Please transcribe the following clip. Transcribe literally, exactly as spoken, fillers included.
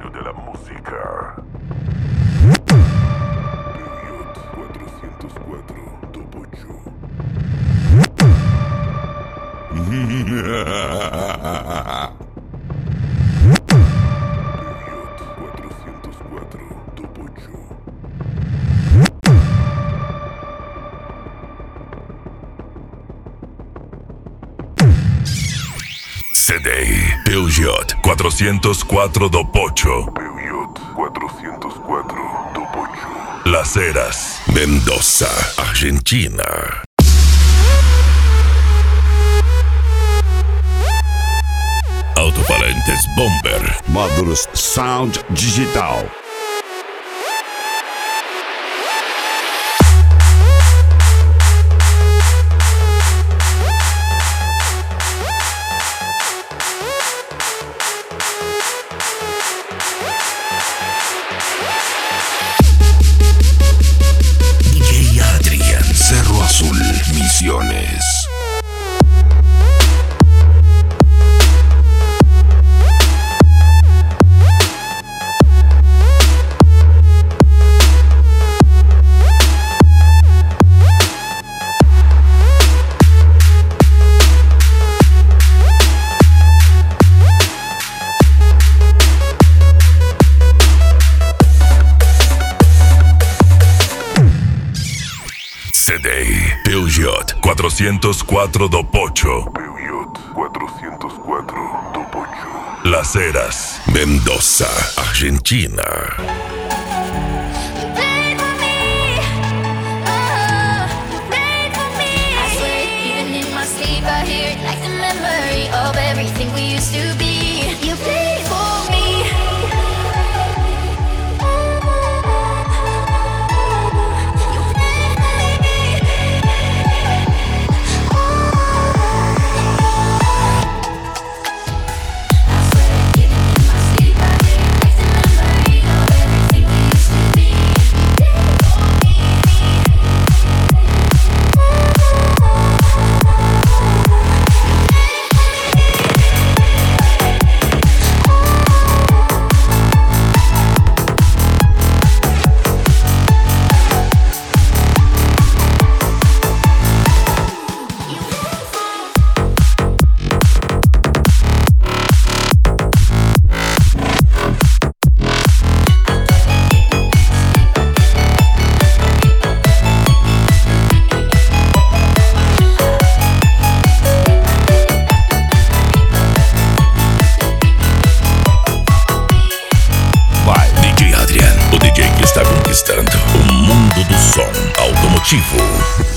laboratorio de la música. Period cuatrocientos cuatro, Topocho. Period cuatrocientos cuatro, Topocho. C D Peugeot cuatrocientos cuatro do Pocho. Peugeot cuatrocientos cuatro do Pocho. Las Heras, Mendoza, Argentina. Altofalantes Bomber. Módulos Sound Digital. D J Adrian, Cerro Azul, Misiones. C D Peugeot cuatrocientos cuatro do Pocho. Peugeot cuatrocientos cuatro do Pocho. Las Heras, Mendoza, Argentina. D J que está conquistando o mundo do som automotivo.